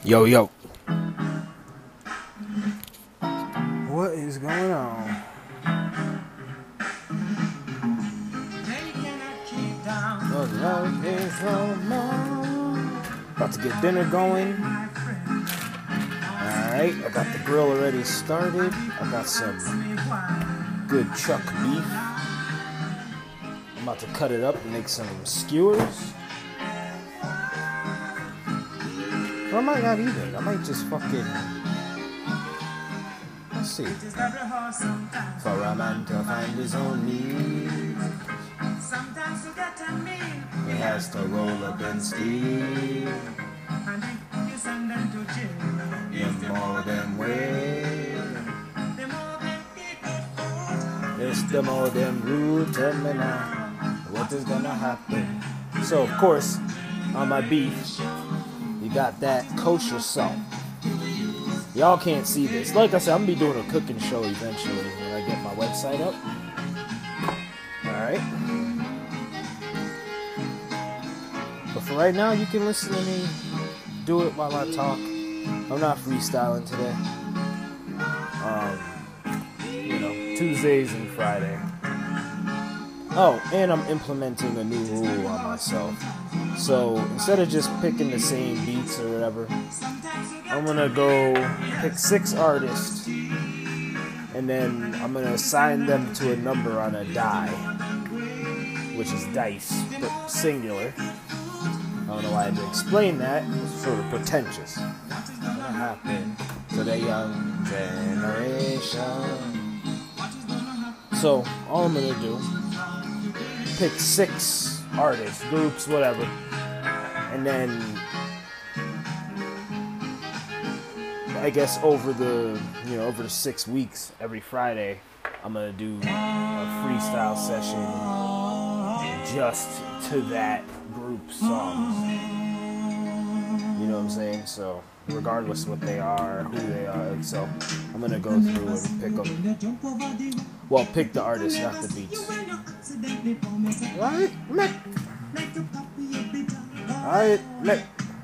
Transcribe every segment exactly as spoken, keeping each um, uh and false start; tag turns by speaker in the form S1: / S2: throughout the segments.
S1: Yo, yo. What is going on? About to get dinner going. Alright, I got the grill already started. I got some good chuck beef. I'm about to cut it up and make some skewers. Or I might not even. I might just fucking... Let's see. For a man to find his own needs, he has to roll up and steal. The more them wait, it's the more them rude. Tell me now, what is gonna happen? So, of course, on my beef, you got that kosher salt. Y'all can't see this. Like I said, I'm gonna be doing a cooking show eventually when I get my website up. Alright. But for right now, you can listen to me do it while I talk. I'm not freestyling today. Um, you know, Tuesdays and Friday. Oh, and I'm implementing a new rule on myself. So instead of just picking the same beats or whatever, I'm gonna go pick six artists, and then I'm gonna assign them to a number on a die, which is dice, but singular. I don't know why I had to explain that. It's sort of pretentious. What's gonna happen to the young generation? So all I'm gonna do, pick six artists, groups, whatever, and then I guess over the you know over the six weeks, every Friday, I'm gonna do a freestyle session just to that group songs. You know what I'm saying? So regardless what they are, who they are, so I'm gonna go through and pick them. Well, pick the artist, not the beats. Alright, Mick. Alright, Mick.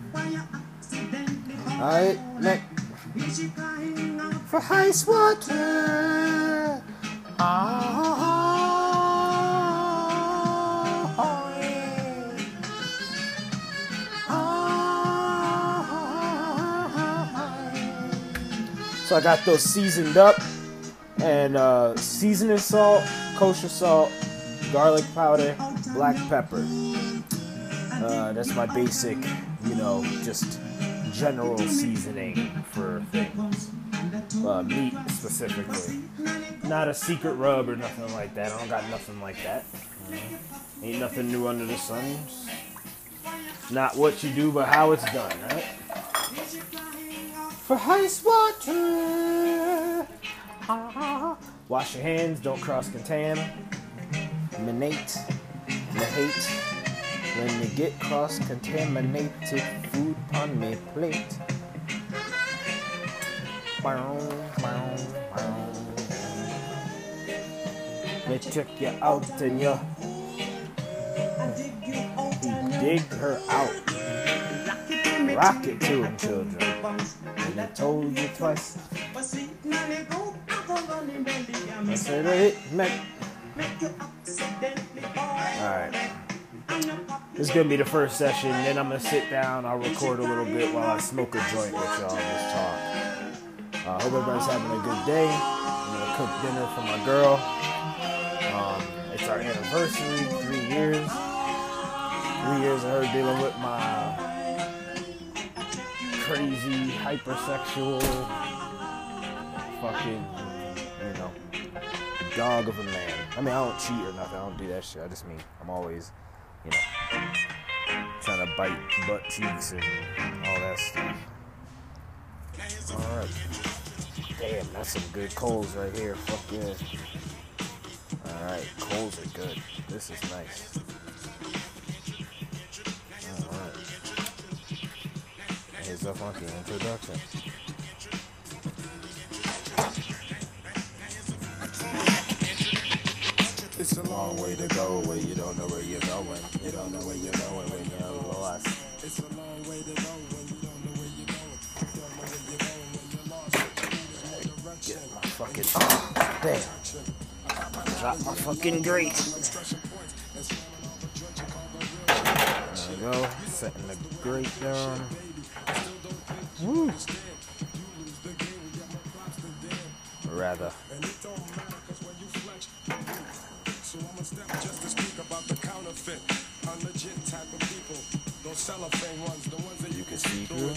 S1: Alright, Mick. For ice water. Oh, so I got those seasoned up, and uh, seasoning salt, kosher salt, garlic powder, black pepper. Uh, that's my basic, you know, just general seasoning for things. Uh, meat specifically. Not a secret rub or nothing like that. I don't got nothing like that. Uh, ain't nothing new under the sun. Not what you do, but how it's done, right? For ice water. Wash your hands, don't cross contaminate. The hate. When you get cross-contaminated food on me plate. They check you out and you dig her out. Rock it to him, children. And I told you twice. I said it, man. Alright. This is going to be the first session, then I'm going to sit down, I'll record a little bit while I smoke a joint with y'all and just talk. I uh, hope everybody's having a good day. I'm going to cook dinner for my girl. Um, it's our anniversary, three years. Three years of her dealing with my crazy, hypersexual, fucking, you know, dog of a man. I mean, I don't cheat or nothing, I don't do that shit. I just mean, I'm always... you know, trying to bite butt cheeks and all that stuff. Alright. Damn, that's some good coals right here. Fuck yeah. Alright, coals are good. This is nice. Alright. Here's a funky introduction. It's a long way to go where you don't know where you're going. You don't know where you're going when you're lost. It's a long way to go when you don't know where you're going. fucking, oh, damn. Drop my fucking grate. There we go. Setting the grate down. Woo. Or rather. You can see through.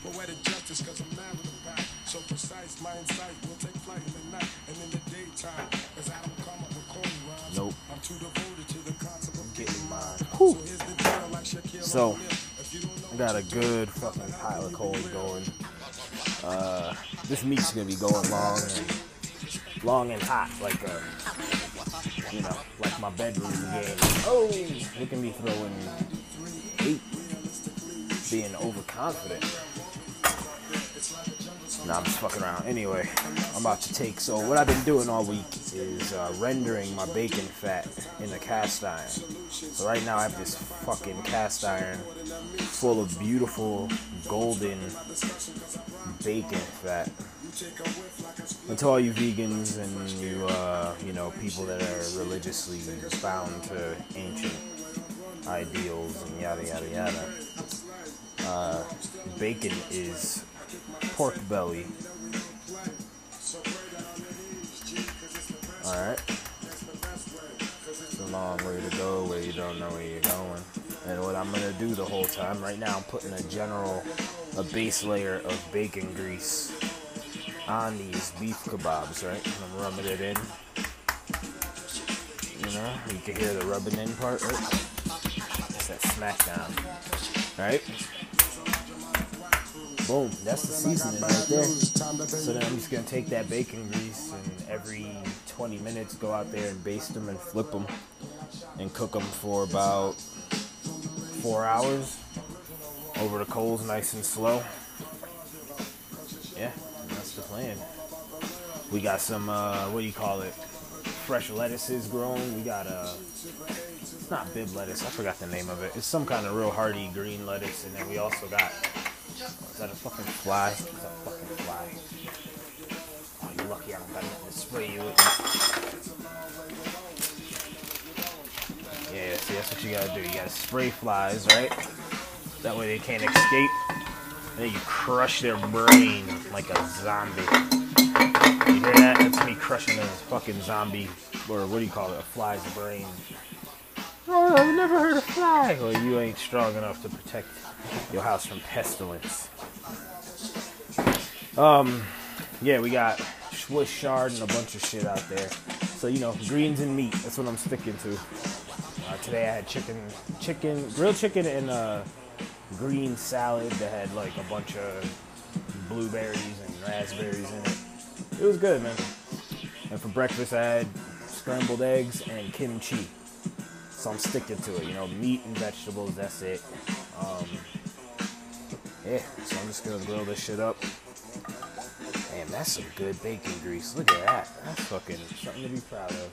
S1: Nope. I'm getting mine. Whew. So, I got a good fucking pile of coals going. Uh, this meat's gonna be going long and long and hot, like a, you know, like my bedroom game. Oh, look at me throwing eight, being overconfident. Nah, I'm just fucking around. Anyway, I'm about to take, so what I've been doing all week is uh, rendering my bacon fat in the cast iron. So right now I have this fucking cast iron full of beautiful golden bacon fat. And to all you vegans and you, uh, you know, people that are religiously bound to ancient ideals and yada yada yada, uh, bacon is pork belly. Alright. It's a long way to go where you don't know where you're going. And what I'm gonna do the whole time, right now I'm putting a general, a base layer of bacon grease on these beef kebabs, right? And I'm rubbing it in. You know, you can hear the rubbing in part, right? It's that smackdown, right? Boom, that's the seasoning right there. So then I'm just gonna take that bacon grease and every twenty minutes go out there and baste them and flip them and cook them for about four hours over the coals, nice and slow. Yeah, that's the plan. We got some, uh, what do you call it? Fresh lettuces growing. We got a, it's not bib lettuce, I forgot the name of it. It's some kind of real hardy green lettuce, and then we also got, oh, is that a fucking fly? It's a fucking fly. Oh, you're lucky I don't got nothing to spray you with. Yeah, see, that's what you gotta do. You gotta spray flies, right? That way they can't escape. And then you crush their brain like a zombie. You hear that? That's me crushing a fucking zombie, or what do you call it? A fly's brain. Oh, I've never heard of fly. Well, you ain't strong enough to protect your house from pestilence. Um, yeah, we got Swiss chard and a bunch of shit out there. So, you know, greens and meat. That's what I'm sticking to. Uh, today I had chicken, chicken, grilled chicken and a green salad that had like a bunch of blueberries and raspberries in it. It was good, man. And for breakfast I had scrambled eggs and kimchi. So I'm sticking to it, you know, meat and vegetables, that's it. Um, yeah, so I'm just gonna grill this shit up. Damn, that's some good bacon grease. Look at that. That's fucking something to be proud of.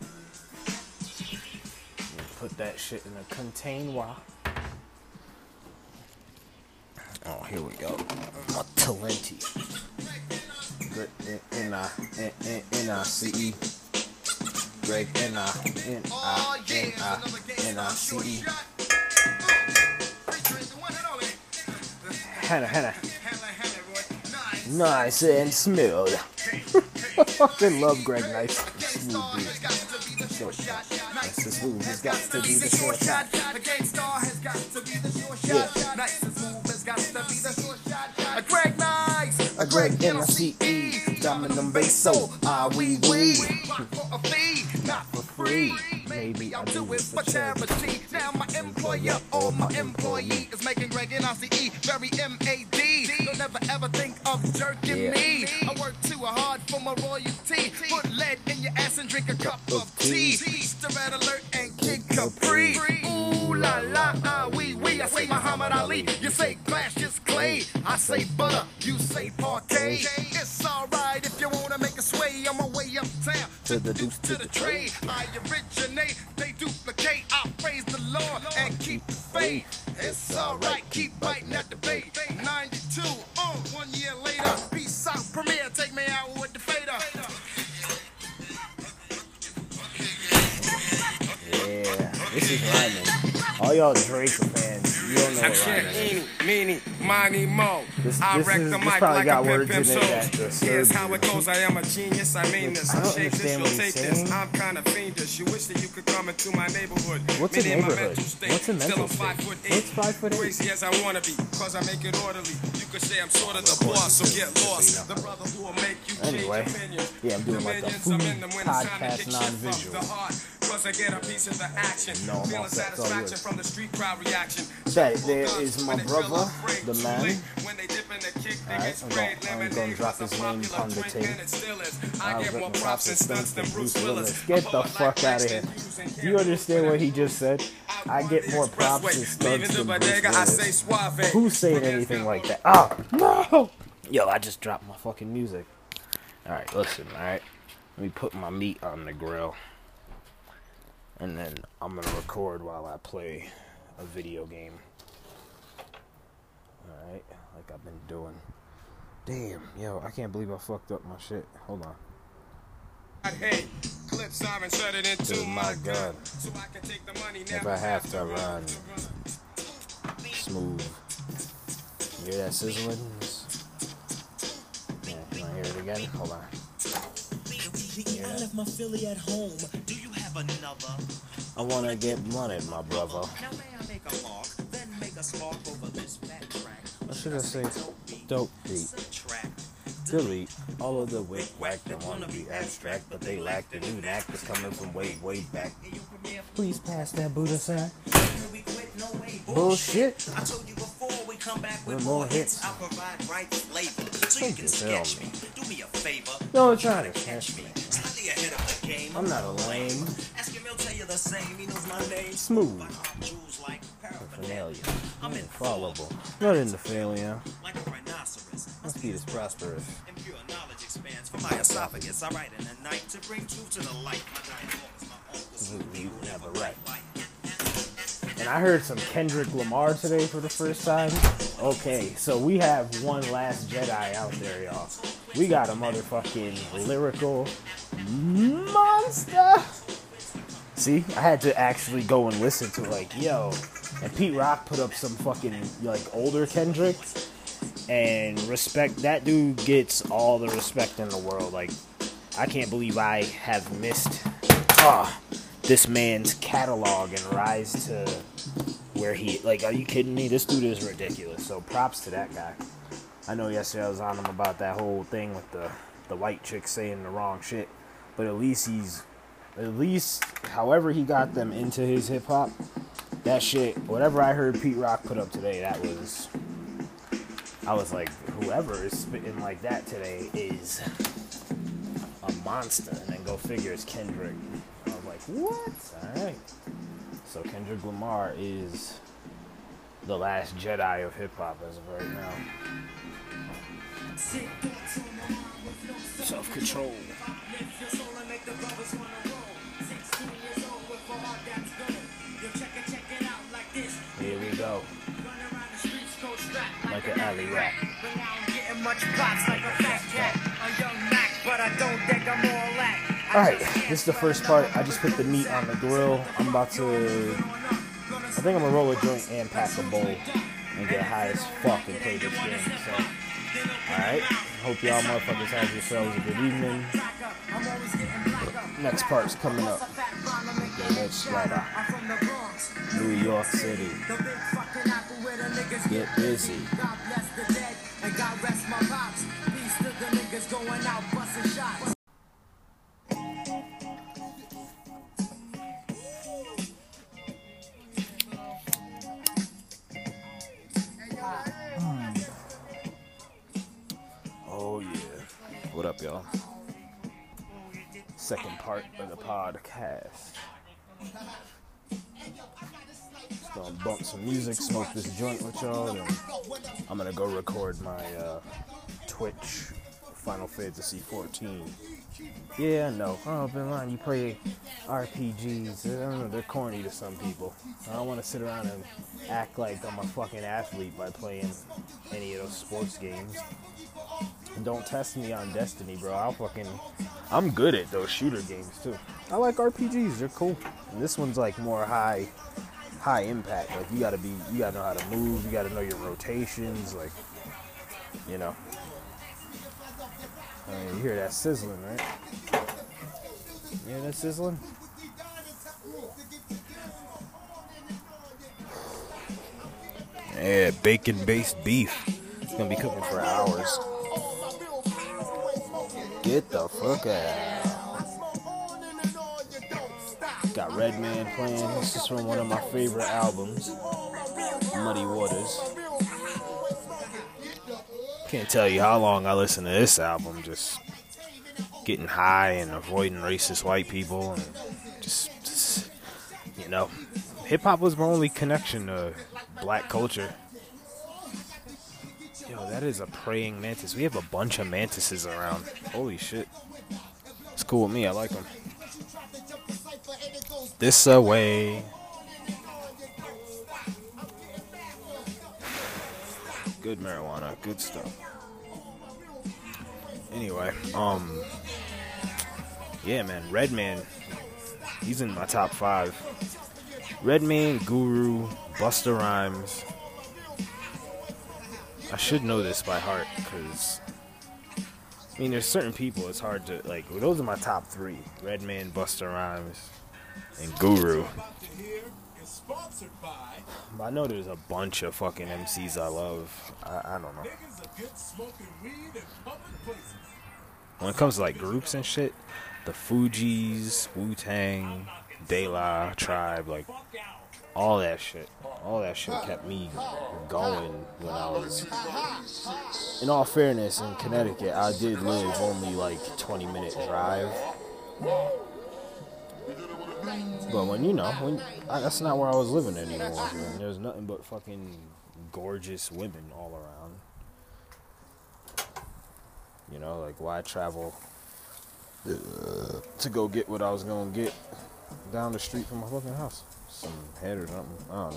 S1: Put that shit in a container. Oh, here we go. A Talenti. Good N I N I C E. Greg N I N I N I N I C E. Hannah, Hannah. Nice and smooth. I fucking love Greg Nice and smooth, dude. Short shot. Nice and smooth has got to be the short shot. The game star has got to be the short shot. Nice and smooth has got to be the short shot. A Greg Nice. A Greg N I C E. Dominum bass so ah wee wee. Not for free. Maybe I'll do it for charity. Now my employer or my employee is making Greg N I C E very M A D. Don't never ever think of jerking yeah. me. I work too hard for my royalty. Put lead in your ass and drink a cup of tea. Easter red alert and Kid Capri. Ooh la la ah wee wee. I say Muhammad Ali. You say glass just clay. I say butter. You say parquet. It's alright if you wanna make a sway on my way uptown to the deuce to the trade. I originate, they duplicate. I praise the Lord and keep the faith. It's alright, keep biting at the bait. ninety-two, oh, one year later. Peace out, premiere, take me out with the fader. All y'all Drake fans, you don't know what rhyme is.
S2: Meanie, miny, mo.
S1: This,
S2: I
S1: this,
S2: wreck
S1: is,
S2: the
S1: this
S2: mic
S1: probably
S2: like
S1: got
S2: a
S1: words
S2: pimp
S1: in
S2: pimp
S1: it that
S2: soul.
S1: disturb
S2: Here's how
S1: you.
S2: it goes. I am a genius. I mean this.
S1: I don't
S2: Shake this,
S1: understand
S2: you'll
S1: what he's
S2: take
S1: saying.
S2: this. I'm kind of fiendish. You wish that you could come into my neighborhood.
S1: What's a
S2: Many in my
S1: neighborhood?
S2: mental state.
S1: What's a mental
S2: Still I'm five
S1: state?
S2: foot eight.
S1: What's five foot eight?
S2: Crazy as I wanna be, cause I make it orderly. You could say I'm sort of the boss, so get lost. The brother who will make you change
S1: Anyway,
S2: opinions.
S1: yeah, I'm doing like a food podcast non-visual.
S2: Cause I get a piece of the action.
S1: No, I'm
S2: Feeling
S1: all set. It's all
S2: satisfaction
S1: yours.
S2: from the street crowd reaction.
S1: That there is my brother, the man.
S2: Alright,
S1: I'm going, I'm going to drop his name on the tape. I was getting props and stunts than Bruce Willis. Get the fuck out of here. Do you understand what he just said? I get more props and stunts than Bruce Willis. Who's saying anything like that? Oh, no! Yo, I just dropped my fucking music. Alright, listen, alright? Let me put my meat on the grill. And then I'm gonna record while I play a video game. Alright, like I've been doing. Damn, yo, I can't believe I fucked up my shit. Hold on.
S2: Hey, clips I've inserted into
S1: Oh my god.
S2: so I can take the money
S1: If I have to run smooth. You hear that sizzling? Yeah, you wanna hear it again? Hold on.
S3: I left my Philly at home. Do you have another?
S1: I wanna get money, my brother.
S3: Now may I make a mark, then make a spark over this fat track.
S1: What should I say? Dope beat. Delete all of the wick whack that wanna be abstract, but they lack the new knack that's coming from way, way back. Please pass that Buddha sign. Bullshit.
S3: I told you before we come back with
S1: With
S3: more
S1: more
S3: hits.
S1: hits.
S3: I'll provide right flavor so you can
S1: tell
S3: sketch
S1: me.
S3: me. Do me a favor.
S1: Don't try to catch me.
S3: Slightly ahead of the game.
S1: I'm not a lame.
S3: Ask him, he'll tell you the same. He knows my name.
S1: Smooth.
S3: But I'm jewels like
S1: Paraphernalia.
S3: I'm
S1: Infallible. Not into failure.
S3: like a rhinoceros.
S1: My speed is prosperous.
S3: And pure knowledge expands from my esophagus. I write in the night to bring truth to the light. My dialogue is my own.
S1: You never right. And I heard some Kendrick Lamar today for the first time. Okay, so we have one Last Jedi out there, y'all. We got a motherfucking lyrical monster. See, I had to actually go and listen to like, yo. And Pete Rock put up some fucking like older Kendrick. And respect, that dude gets all the respect in the world. Like, I can't believe I have missed ah, this man's catalog and rise to where he, like, are you kidding me? This dude is ridiculous. So props to that guy. I know yesterday I was on him about that whole thing with the, the white chick saying the wrong shit. But at least he's, at least, however he got them into his hip hop, that shit, whatever I heard Pete Rock put up today, that was, I was like, whoever is spitting like that today is a monster. And then go figure it's Kendrick. I was like, what? Alright. So Kendrick Lamar is the last Jedi of hip-hop as of right now. Self-control. Here we go. Like an alley rat. Alright, this is the first part. I just put the meat on the grill. I'm about to, I think I'm gonna roll a joint and pack a bowl and get high as fuck and play this game. So, alright. Hope y'all motherfuckers have yourselves a good evening. Next part's coming up. The next sweater. New York City. Get busy. Oh yeah. What up, y'all? Second part of the podcast. Just gonna bump some music, smoke this joint with y'all, and I'm gonna go record my uh, Twitch Final Fantasy fourteen. Yeah, no. Oh, Ben Line, you play R P Gs. I don't know, they're corny to some people. I don't want to sit around and act like I'm a fucking athlete by playing any of those sports games. And don't test me on Destiny, bro. I'll fucking... I'm good at those shooter games, too. I like R P Gs. They're cool. And this one's, like, more high... high impact. Like you gotta be, you gotta know how to move. You gotta know your rotations. Like, you know. I mean, you hear that sizzling, right? You hear that sizzling? Yeah, bacon-based beef. It's gonna be cooking for hours. Get the fuck out. Got Redman playing. This is from one of my favorite albums, Muddy Waters. Can't tell you how long I listened to this album, just getting high and avoiding racist white people, and just, just you know, hip hop was my only connection to black culture. Yo, that is a praying mantis. We have a bunch of mantises around. Holy shit. It's cool with me. I like them. This away. Good marijuana. Good stuff. Anyway, um, yeah, man. Redman. He's in my top five. Redman, Guru, Busta Rhymes. I should know this by heart, because, I mean, there's certain people it's hard to, like, those are my top three. Redman, Busta Rhymes, and Guru. But I know there's a bunch of fucking M Cs I love. I, I don't know. When it comes to, like, groups and shit, the Fugees, Wu-Tang, De La, Tribe, like, all that shit. All that shit kept me going when I was... In all fairness, in Connecticut, I did live only, like, twenty minute drive. But when, you know, when I, that's not where I was living anymore. Man. There's nothing but fucking gorgeous women all around. You know, like, why travel uh, to go get what I was going to get down the street from my fucking house? Some head or something. I don't know.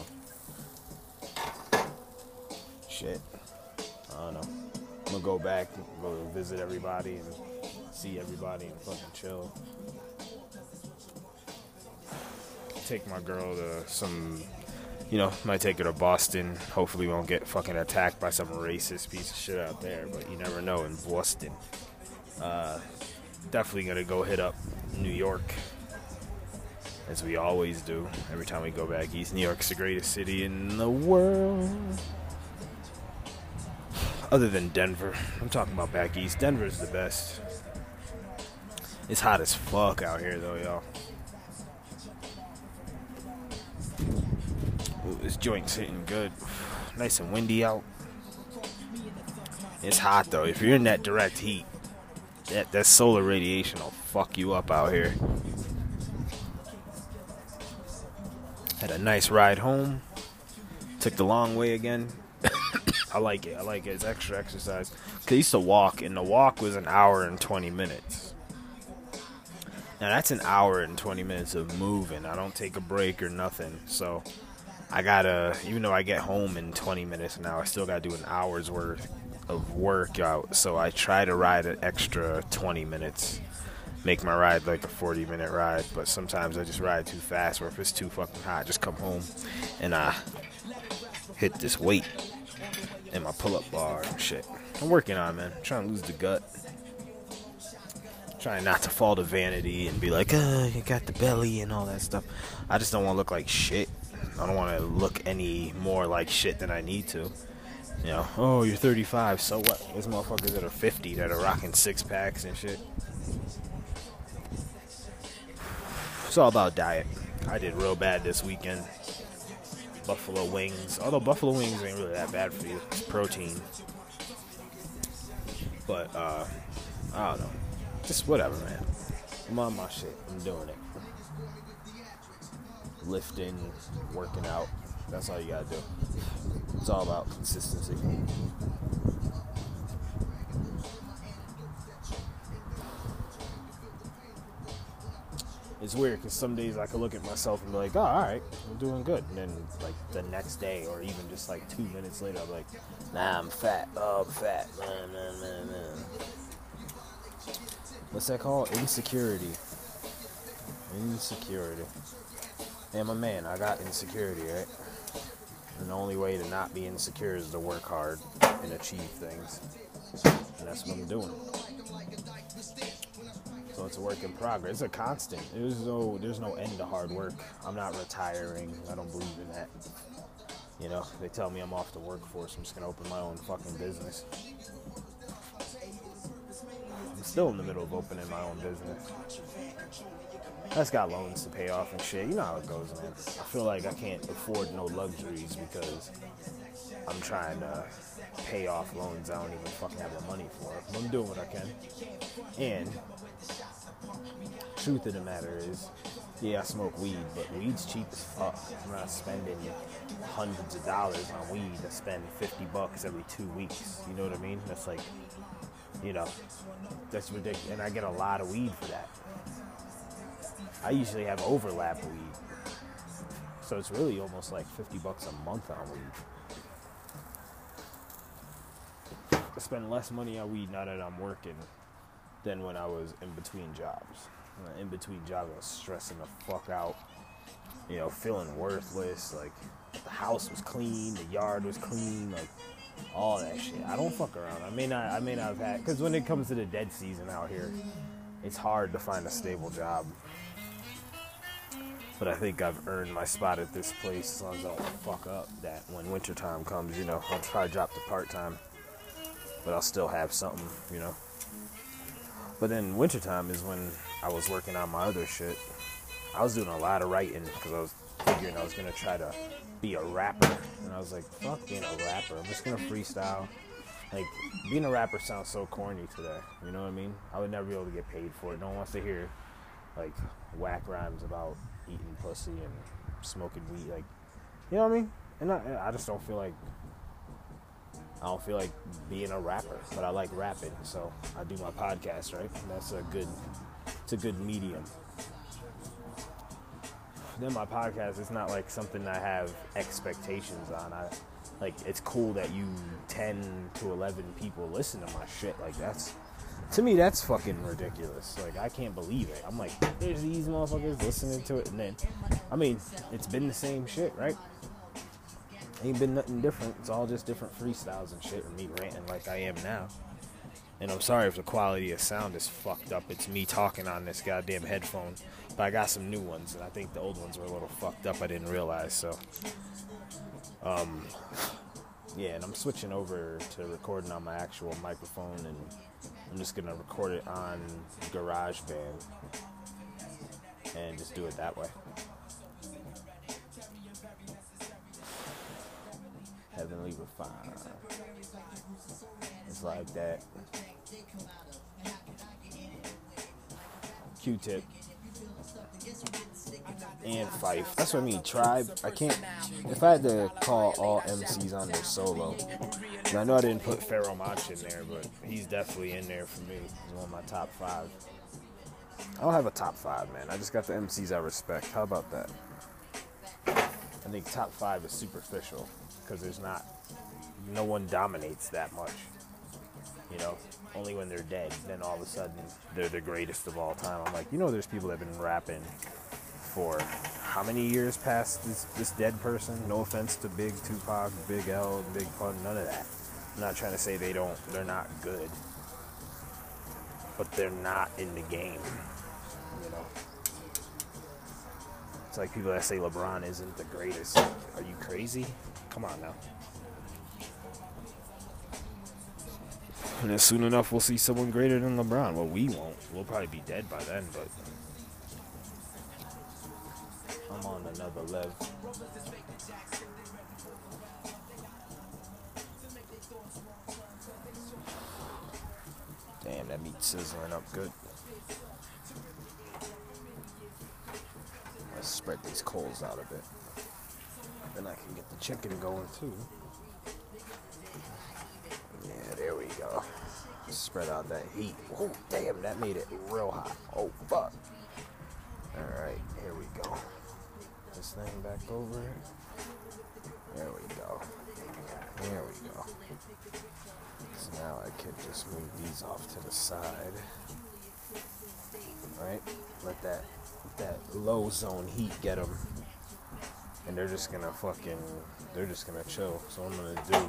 S1: Shit. I don't know. I'm going to go back, go visit everybody and see everybody and fucking chill. Take my girl to some, you know, might take her to Boston. Hopefully we won't get fucking attacked by some racist piece of shit out there, but you never know in Boston. Uh, definitely gonna go hit up New York, as we always do every time we go back east. New York's the greatest city in the world. Other than Denver. I'm talking about back east. Denver's the best. It's hot as fuck out here though, y'all. Ooh, this joint's hitting good. Nice and windy out. It's hot though. If you're in that direct heat, that, that solar radiation will fuck you up out here. Had a nice ride home. Took the long way again. I like it. I like it. It's extra exercise. Cause I used to walk, and the walk was an hour and twenty minutes. Now that's an hour and twenty minutes of moving. I don't take a break or nothing. So I gotta, even though I get home in twenty minutes now, I still gotta do an hour's worth of workout. So I try to ride an extra twenty minutes. Make my ride like a forty minute ride. But sometimes I just ride too fast, or if it's too fucking hot, I just come home and I hit this weight in my pull-up bar and shit. I'm working on it, man. I'm trying to lose the gut. Trying not to fall to vanity and be like, uh, you got the belly and all that stuff. I just don't want to look like shit. I don't want to look any more like shit than I need to. You know, oh, you're thirty-five, so what? There's motherfuckers that are fifty that are rocking six packs and shit. It's all about diet. I did real bad this weekend. Buffalo wings. Although buffalo wings ain't really that bad for you. It's protein. But, uh, I don't know. Just whatever, man. I'm on my shit. I'm doing it. Lifting, working out. That's all you gotta do. It's all about consistency. It's weird because some days I could look at myself and be like, oh, alright, I'm doing good. And then, like, the next day or even just, like, two minutes later, I'm like, nah, I'm fat. Oh, I'm fat. Man, man, man, man. What's that called? Insecurity. Insecurity. I'm a man. I got insecurity, right? And the only way to not be insecure is to work hard and achieve things. And that's what I'm doing. So it's a work in progress. It's a constant. There's no, there's no end to hard work. I'm not retiring. I don't believe in that. You know, they tell me I'm off the workforce. I'm just going to open my own fucking business. I'm still in the middle of opening my own business. I just got loans to pay off and shit. You know how it goes, man. I feel like I can't afford no luxuries because I'm trying to pay off loans I don't even fucking have the money for. But I'm doing what I can. And truth of the matter is, yeah, I smoke weed, but weed's cheap as fuck. I'm not spending hundreds of dollars on weed. I spend fifty bucks every two weeks. You know what I mean? That's like, you know, that's ridiculous. And I get a lot of weed for that. I usually have overlap weed. So it's really almost like fifty bucks a month on weed. I spend less money on weed now that I'm working than when I was in between jobs. In between jobs, I was stressing the fuck out, you know, feeling worthless. Like, the house was clean, the yard was clean, like, all that shit. I don't fuck around. I may not, I may not have had, because when it comes to the dead season out here, it's hard to find a stable job. But I think I've earned my spot at this place as long as I don't fuck up. That when wintertime comes, you know, I'll try to drop to part-time, but I'll still have something, you know. But then wintertime is when I was working on my other shit. I was doing a lot of writing because I was figuring I was going to try to be a rapper. And I was like, fuck being a rapper. I'm just going to freestyle. Like, being a rapper sounds so corny today. You know what I mean? I would never be able to get paid for it. No one wants to hear, like, whack rhymes about eating pussy and smoking weed. Like, you know what I mean? And I, I just don't feel like, I don't feel like being a rapper, but I like rapping, so I do my podcast, right? And that's a good, it's a good medium. Then my podcast is not like something I have expectations on. I, like, it's cool that you ten to eleven people listen to my shit. Like, that's, to me, that's fucking ridiculous. Like, I can't believe it. I'm like, there's these motherfuckers listening to it, and then, I mean, it's been the same shit, right? Ain't been nothing different. It's all just different freestyles and shit, or me ranting like I am now. And I'm sorry if the quality of sound is fucked up. It's me talking on this goddamn headphone. But I got some new ones, and I think the old ones were a little fucked up. I didn't realize, so. Um, yeah, and I'm switching over to recording on my actual microphone, and I'm just going to record it on GarageBand and just do it that way. Heavenly Refined. It's like that. Q-Tip. And Fife. That's what I mean, Tribe. I can't, if I had to call all M Cs on their solo, and I know I didn't put Pharoah Monch in there, but he's definitely in there for me. He's one of my top five. I don't have a top five, man. I just got the M Cs I respect. How about that? I think top five is superficial, because there's not, no one dominates that much. You know, only when they're dead, then all of a sudden they're the greatest of all time. I'm like, you know, there's people that have been rapping for how many years past this, this dead person? No offense to Big Tupac, Big L, Big Pun, none of that. I'm not trying to say they don't, they're not good, but they're not in the game, you know. It's like people that say LeBron isn't the greatest. Are you crazy? Come on now. And then soon enough, we'll see someone greater than LeBron. Well, we won't. We'll probably be dead by then, but I'm on another level. Damn, that meat's sizzling up good. Let's spread these coals out a bit. Then I can get the chicken going too. Yeah, there we go. Spread out that heat. Oh, damn, that made it real hot. Oh, fuck. Alright, here we go. This thing back over. There we go. There we go. So now I can just move these off to the side. Right? Let that, let that low zone heat get them. and they're just gonna fucking, they're just gonna chill. So I'm gonna do,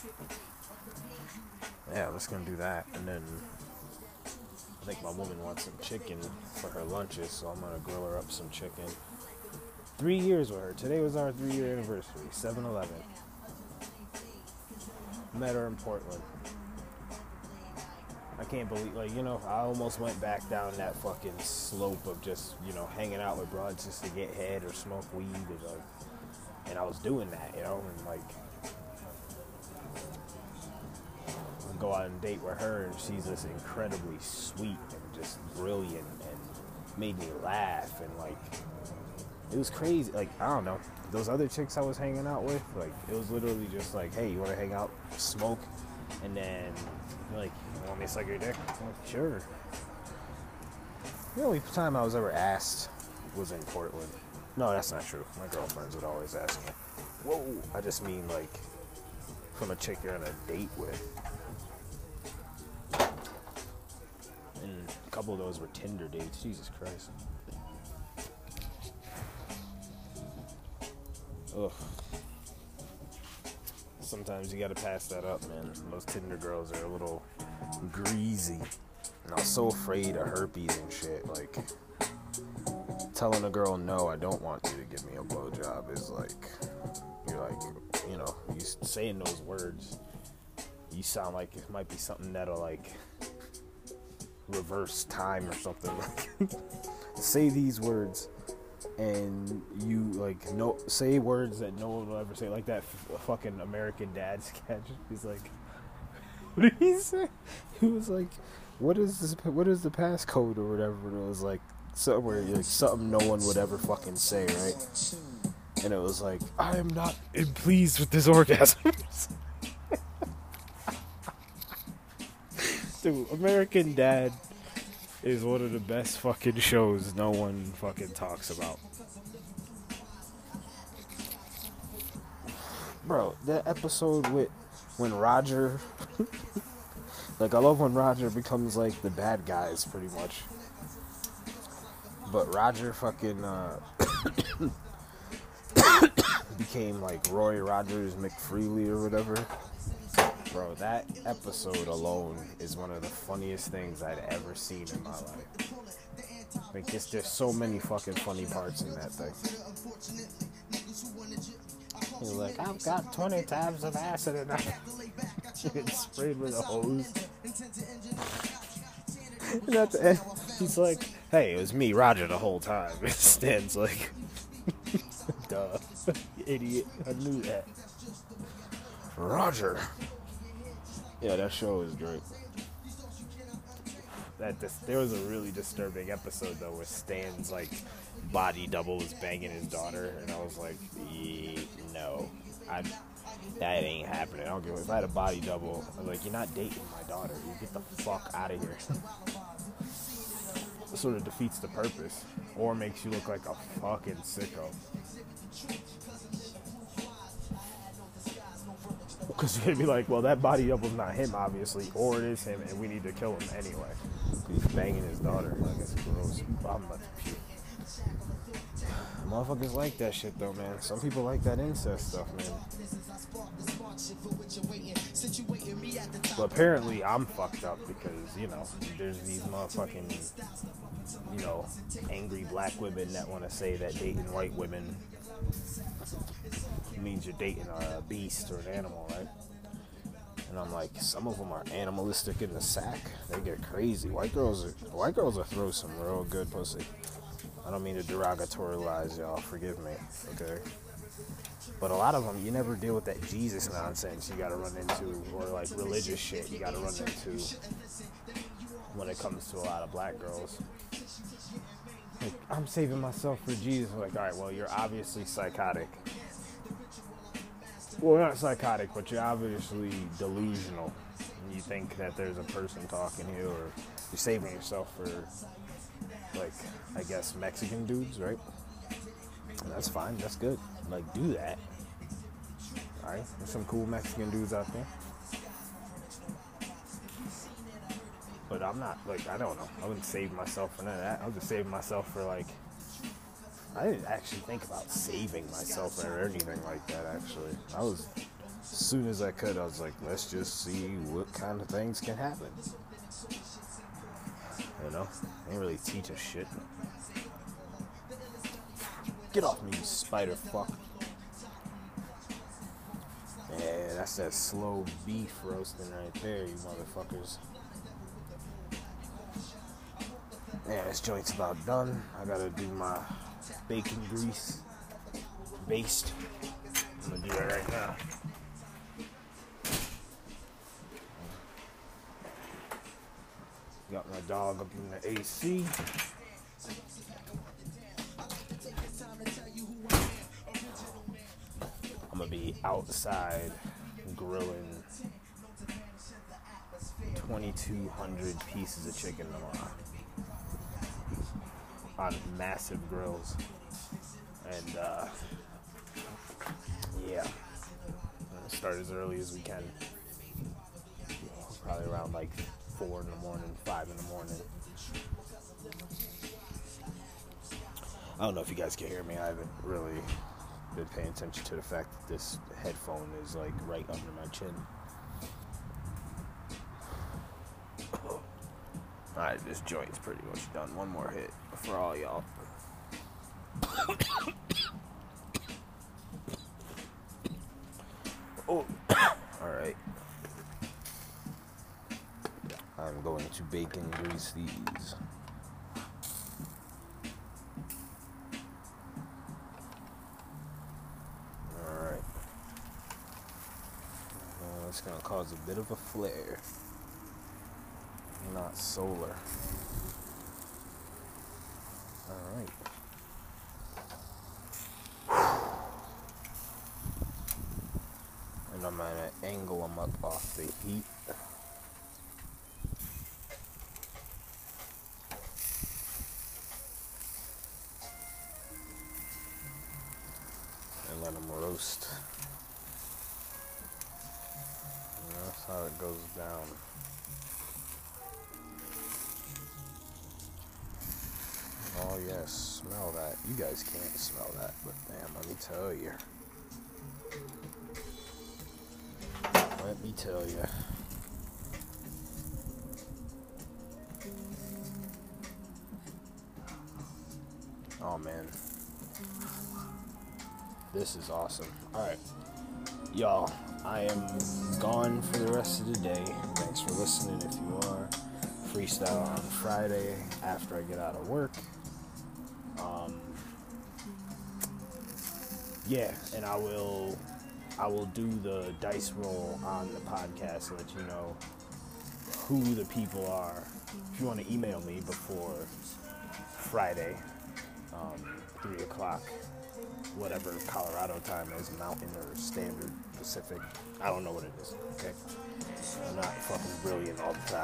S1: yeah, I'm just gonna do that, and then I think my woman wants some chicken for her lunches, so I'm gonna grill her up some chicken. Three years with her. Today was our three-year anniversary. seven eleven. Met her in Portland. I can't believe, like, you know, I almost went back down that fucking slope of just, you know, hanging out with broads just to get head or smoke weed, and, like, and I was doing that, you know, and, like, I go out and date with her, and she's just incredibly sweet and just brilliant and made me laugh, and, like, it was crazy. Like, I don't know, those other chicks I was hanging out with, like, it was literally just like, hey, you want to hang out, smoke, and then, like, you want me to suck your dick? I'm like, sure. The only time I was ever asked was in Portland. No, that's not true. My girlfriends would always ask me. Whoa. I just mean, like, from a chick you're on a date with. And a couple of those were Tinder dates. Jesus Christ. Ugh. Sometimes you gotta pass that up, man. Those Tinder girls are a little greasy. And I was so afraid of herpes and shit. Like, telling a girl, no, I don't want you to give me a blowjob is like, you're like, you know, you saying those words, you sound like it might be something that'll, like, reverse time or something. Like, say these words. And you, like, no, say words that no one will ever say, like that f- fucking American Dad sketch. He's like, what did he say? He was like, what is this, what is the passcode or whatever? And it was like somewhere, like something no one would ever fucking say, right? And it was like, I am not pleased with this orgasm. Dude, American Dad is one of the best fucking shows no one fucking talks about. Bro, that episode with when Roger like, I love when Roger becomes like the bad guys pretty much. But Roger fucking uh became like Roy Rogers McFreely or whatever. Bro, that episode alone is one of the funniest things I'd ever seen in my life. Like, it's, there's so many fucking funny parts in that thing. He's like, I've got twenty tabs of acid and I get sprayed with a hose. And at the end, he's like, hey, it was me, Roger, the whole time. And Stan's like, duh, idiot, I knew that. Roger. Yeah, that show is great. That dis- there was a really disturbing episode though, where Stan's like body double is banging his daughter, and I was like, yeah, no, I that ain't happening. I don't give a, if I had a body double. I was like, you're not dating my daughter. You get the fuck out of here. It sort of defeats the purpose, or makes you look like a fucking sicko. Because you're going to be like, well, that body double's not him, obviously, or it is him, and we need to kill him anyway. He's banging his daughter. Like, it's gross. I'm about to puke. Motherfuckers like that shit, though, man. Some people like that incest stuff, man. But apparently, I'm fucked up because, you know, there's these motherfucking, you know, angry black women that want to say that dating white women means you're dating a beast or an animal, right? And I'm like, some of them are animalistic in the sack. They get crazy. White girls are white girls will throw some real good pussy. I don't mean to derogatorialize y'all, forgive me, okay? But a lot of them, you never deal with that Jesus nonsense you gotta run into, or like religious shit you gotta run into when it comes to a lot of black girls. Like, I'm saving myself for Jesus. I'm like, alright, well, you're obviously psychotic. Well, not psychotic, but you're obviously delusional. And you think that there's a person talking to you, or you're saving yourself for, like, I guess Mexican dudes, right? And that's fine, that's good. Like, do that. Alright, there's some cool Mexican dudes out there. But I'm not, like, I don't know. I wouldn't save myself for none of that. I would just save myself for, like, I didn't actually think about saving myself or anything like that, actually. I was, as soon as I could, I was like, let's just see what kind of things can happen. You know? They didn't really teach us shit. Get off me, you spider fuck. Yeah, that's that slow beef roasting right there, you motherfuckers. Yeah, this joint's about done. I gotta do my bacon grease baste. I'm gonna do it right now. Got my dog up in the A C. I'm gonna be outside grilling twenty-two hundred pieces of chicken tomorrow on massive grills. And uh, yeah, I'm gonna start as early as we can. Probably around like four in the morning, five in the morning. I don't know if you guys can hear me. I haven't really been paying attention to the fact that this headphone is like right under my chin. Alright, this joint's pretty much done. One more hit for all y'all. Oh, alright. I'm going to bacon grease these. Alright. Uh, it's going to cause a bit of a flare. Not solar. Alright. And I'm going to angle them up off the heat. And let them roast. And that's how it goes down. Oh yes, smell that. You guys can't smell that, but damn, let me tell you. Let me tell you. Oh man. This is awesome. Alright. Y'all, I am gone for the rest of the day. Thanks for listening if you are. Freestyle on Friday after I get out of work. Um, yeah, and I will I will do the dice roll on the podcast so that you know who the people are. If you want to email me before Friday, um, three o'clock, whatever Colorado time is, Mountain or Standard Pacific, I don't know what it is, okay? I'm not fucking brilliant all the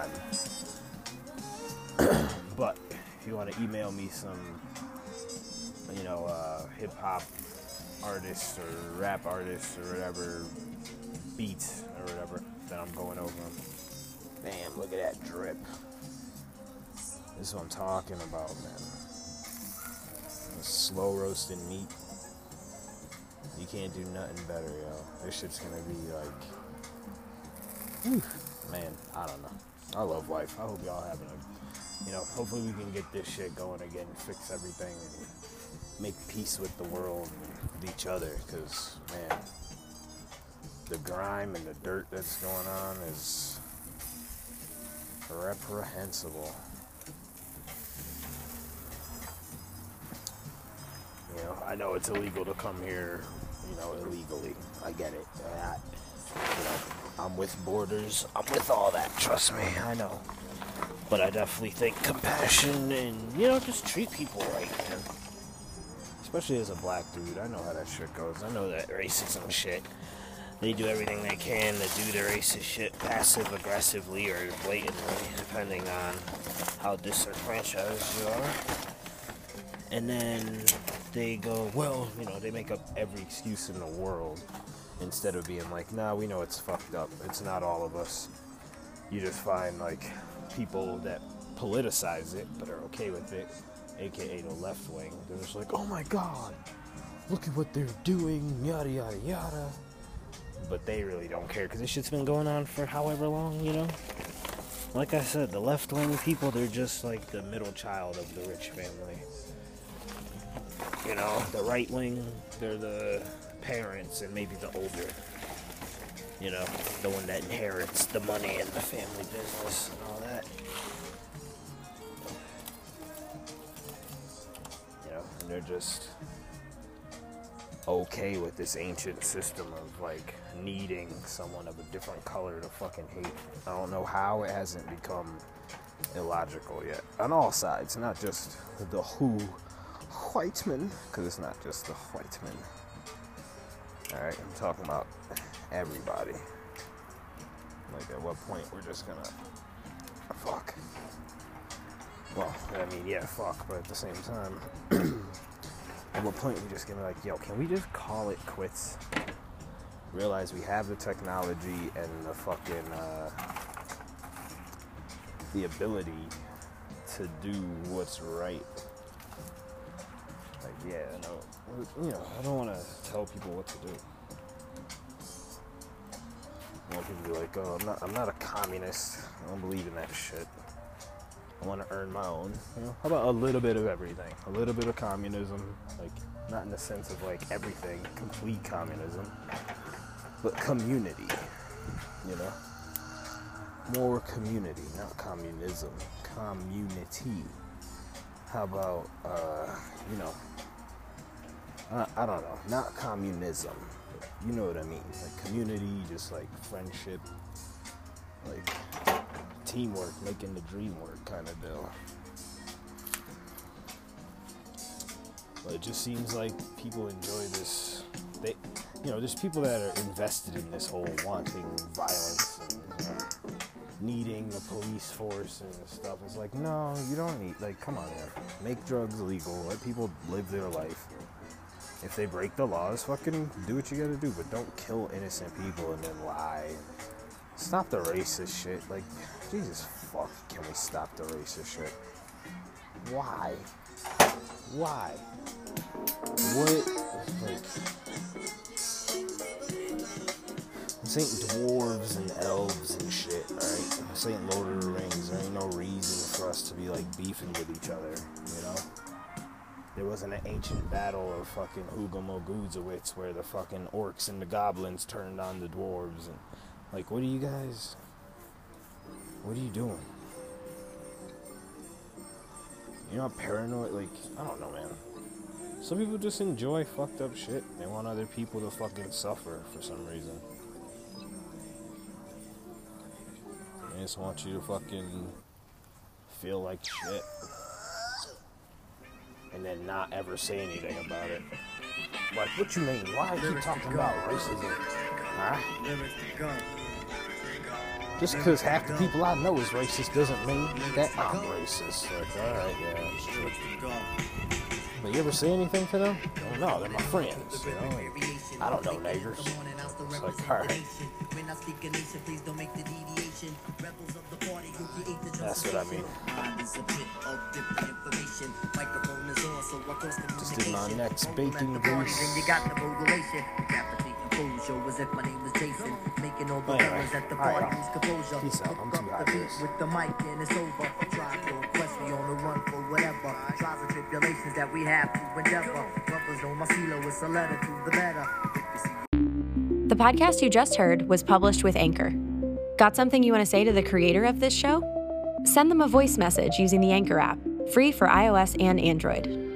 S1: time. But if you want to email me some, you know, uh, hip-hop artists or rap artists or whatever, beats or whatever, then I'm going over them. Damn, look at that drip. This is what I'm talking about, man. Slow roasted meat. You can't do nothing better, yo. This shit's gonna be like, whew, man, I don't know. I love life. I hope y'all having a, you know, hopefully we can get this shit going again, fix everything, and make peace with the world and with each other, because, man, the grime and the dirt that's going on is reprehensible. You know, I know it's illegal to come here, you know, illegally. I get it. I, you know, I'm with borders. I'm with all that. Trust me, I know. But I definitely think compassion and, you know, just treat people right, man. Especially as a black dude. I know how that shit goes. I know that racism shit. They do everything they can to do their racist shit passive aggressively or blatantly, depending on how disenfranchised you are. And then they go, well, you know, they make up every excuse in the world instead of being like, nah, we know it's fucked up. It's not all of us. You just find, like, people that politicize it but are okay with it aka the left wing, they're just like, oh my god, look at what they're doing, yada yada yada. But they really don't care because this shit's been going on for however long, you know? Like I said, the left wing people, they're just like the middle child of the rich family. You know, the right wing, they're the parents and maybe the older. You know, the one that inherits the money and the family business and all that. You know, and they're just okay with this ancient system of like needing someone of a different color to fucking hate. I don't know how it hasn't become illogical yet. On all sides, not just the who white men, because it's not just the white men. Alright, I'm talking about everybody. Like, at what point we're just gonna fuck. Well, I mean, yeah, fuck, but at the same time, at what point we just gonna be like, yo, can we just call it quits? Realize we have the technology and the fucking, uh, the ability to do what's right. Like, yeah, no, you know, I don't want to tell people what to do. I want people to be like, oh, I'm not, I'm not a communist. I don't believe in that shit. I want to earn my own. You know, how about a little bit of everything? A little bit of communism, like not in the sense of like everything, complete communism, but community. You know, more community, not communism. Community. How about, uh, you know, I, I don't know, not communism. You know what I mean? Like community, just like friendship, like teamwork, making the dream work kind of deal. But it just seems like people enjoy this. They, you know, there's people that are invested in this whole wanting violence and, you know, needing the police force and stuff. It's like, no, you don't need, like, come on, man. Make drugs legal. Let people live their life. If they break the laws, fucking do what you gotta do, but don't kill innocent people and then lie. Stop the racist shit. Like, Jesus fuck, can we stop the racist shit? Why? Why? What? Like, this ain't dwarves and elves and shit, alright? This ain't Lord of the Rings. There ain't no reason for us to be, like, beefing with each other, you know? There wasn't an ancient battle of fucking Ugamoguzowitz where the fucking orcs and the goblins turned on the dwarves and, like, what are you guys, what are you doing? You're not paranoid, like, I don't know, man. Some people just enjoy fucked up shit. They want other people to fucking suffer for some reason. They just want you to fucking feel like shit. And then not ever say anything about it. Like, what you mean? Why are you talking about racism? Huh? Just because half the people I know is racist doesn't mean that I'm racist. Like, alright, yeah, that's true. But you ever say anything to them? Oh, no, they're my friends, you know? Like, I don't know niggers. It's like, alright. That's what I mean. Just did my next bacon grease. Anyway, alright, peace out. I'm too hot for this.
S4: With the mic and it's over. Try to request me on the run for whatever. Trials and tribulations that we have to endeavor. Brothers know my CeeLo is a letter to the better.
S5: The podcast you just heard was published with Anchor. Got something you want to say to the creator of this show? Send them a voice message using the Anchor app, free for iOS and Android.